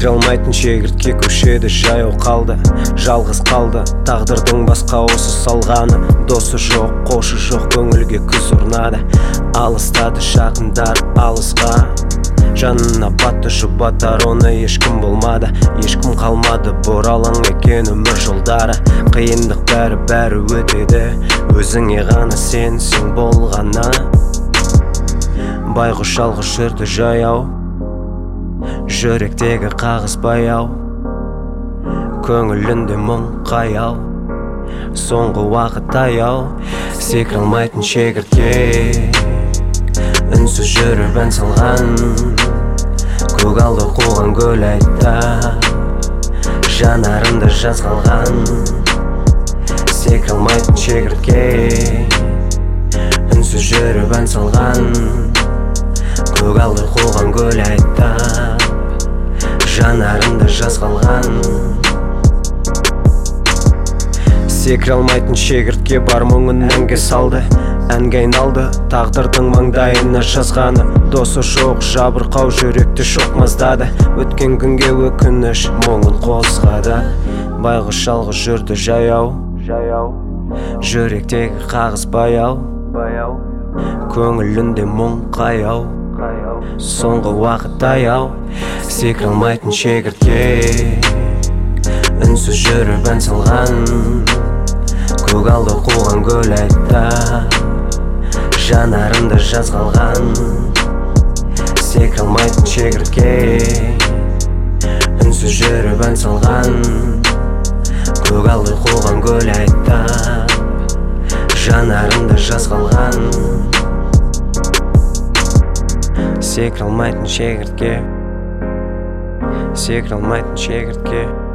секіре алмайтын шегіртке көшеде жаяу қалды, жалғыз қалды. Тағдырдың басқа осы салғаны, досы жоқ, қошы жоқ, көңілге күз орнады. Алыстады жақындар алысқа, жанына батты жұбатар, оны ешкім болмады. Ешкім қалмады, бұралаң екен өмір жолдары. Қиындық бәрі өтеді, өзіңе ғана сенсің болғаны. Байғұс жалғыз жүрді жаяу, жүректегі қағыс баяу, көңілінде мұң қаяу, соңғы уақыт таяу. Секіре алмайтын шегіртке үнсіз жүріп ән салған, көгалды қуған гүл айтта, жанарында жаз қалған. Секіре алмайтын шегіртке үнсіз жүріп ән салған, көгалды қуған гүл айтта, жанарында жаз қалған. Секіре алмайтын шегіртке бар мұңын әнге салды, әнге айналды тағдырдың маңдайына жазғаны. Досы жоқ, жабырқау жүректі шоқ маздады, өткен күнге өкініш мұңын қозғады. Байғұс жалғыз жүрді жаяу, жүректегі қағыс баяу, көңілінде мұң қаяу, соңғы уақыт таяу. Секіре алмайтын шегіртке үнсіз жүріп ән салған, көгалды қуған гүл айтта, жанарында жаз қалған. Секіре алмайтын шегіртке үнсіз жүріп ән салған, көгалды қуған гүл айтта, жанарында жаз қалған. Секіре алмайтын шегіртке, секіре алмайтын шегіртке.